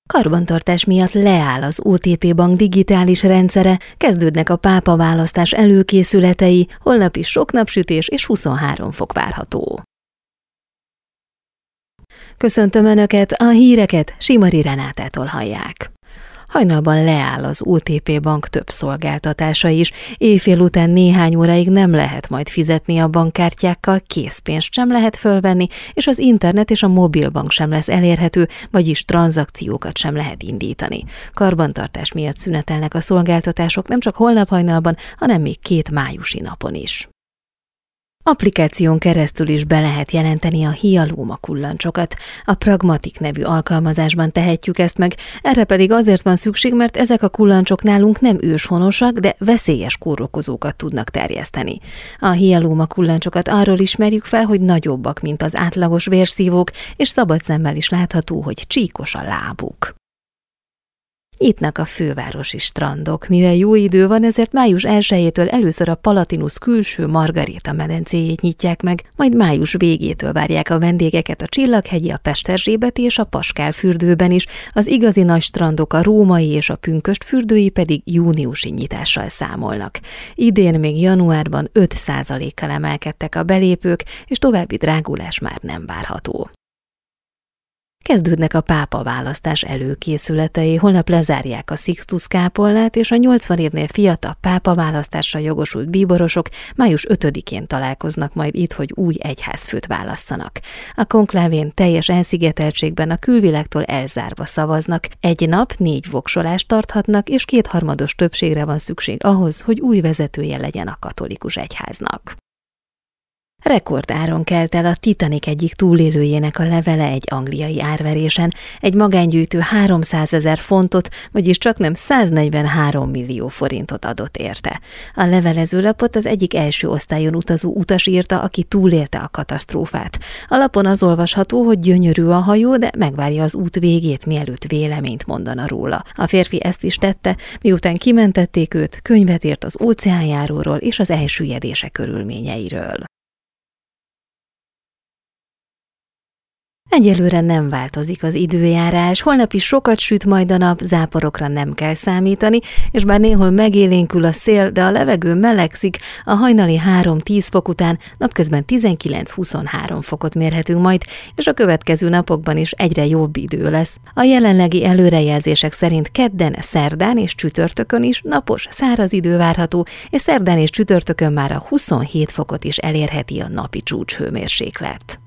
Karbantartás miatt leáll az OTP Bank digitális rendszere, kezdődnek a pápaválasztás előkészületei, holnap is sok napsütés és 23 fok várható. Köszöntöm Önöket, a híreket Simari Renátától hallják. Hajnalban leáll az OTP Bank több szolgáltatása is, éjfél után néhány óráig nem lehet majd fizetni a bankkártyákkal, készpénzt sem lehet fölvenni, és az internet és a mobilbank sem lesz elérhető, vagyis tranzakciókat sem lehet indítani. Karbantartás miatt szünetelnek a szolgáltatások nem csak holnap hajnalban, hanem még 2 májusi napon is. Applikáción keresztül is be lehet jelenteni a hialóma kullancsokat. A Pragmatic nevű alkalmazásban tehetjük ezt meg, erre pedig azért van szükség, mert ezek a kullancsok nálunk nem őshonosak, de veszélyes kórokozókat tudnak terjeszteni. A hialóma kullancsokat arról ismerjük fel, hogy nagyobbak, mint az átlagos vérszívók, és szabad szemmel is látható, hogy csíkos a lábuk. Nyitnak a fővárosi strandok. Mivel jó idő van, ezért május 1-től először a Palatinus külső Margaréta medencéjét nyitják meg, majd május végétől várják a vendégeket a Csillaghegyi, a Pesterzsébeti és a Paskál fürdőben is, az igazi nagy strandok, a római és a Pünkösd fürdői pedig júniusi nyitással számolnak. Idén még januárban 5%-kal emelkedtek a belépők, és további drágulás már nem várható. Kezdődnek a pápaválasztás előkészületei, holnap lezárják a Sixtus kápolnát, és a 80 évnél fiatal pápaválasztásra jogosult bíborosok május 5-én találkoznak majd itt, hogy új egyházfőt válasszanak. A konklávén teljes elszigeteltségben a külvilágtól elzárva szavaznak, egy nap 4 voksolást tarthatnak, és 2/3 többségre van szükség ahhoz, hogy új vezetője legyen a katolikus egyháznak. Rekordáron kelt el a Titanic egyik túlélőjének a levele egy angliai árverésen. Egy magángyűjtő 300 000 fontot, vagyis csaknem 143 millió forintot adott érte. A levelezőlapot az egyik első osztályon utazó utas írta, aki túlélte a katasztrófát. A lapon az olvasható, hogy gyönyörű a hajó, de megvárja az út végét, mielőtt véleményt mondana róla. A férfi ezt is tette, miután kimentették őt, könyvet írt az óceánjáróról és az elsüllyedése körülményeiről. Egyelőre nem változik az időjárás, holnap is sokat süt majd a nap, záporokra nem kell számítani, és bár néhol megélénkül a szél, de a levegő melegszik, a hajnali 3-10 fok után napközben 19-23 fokot mérhetünk majd, és a következő napokban is egyre jobb idő lesz. A jelenlegi előrejelzések szerint kedden, szerdán és csütörtökön is napos, száraz idő várható, és szerdán és csütörtökön már a 27 fokot is elérheti a napi csúcshőmérséklet.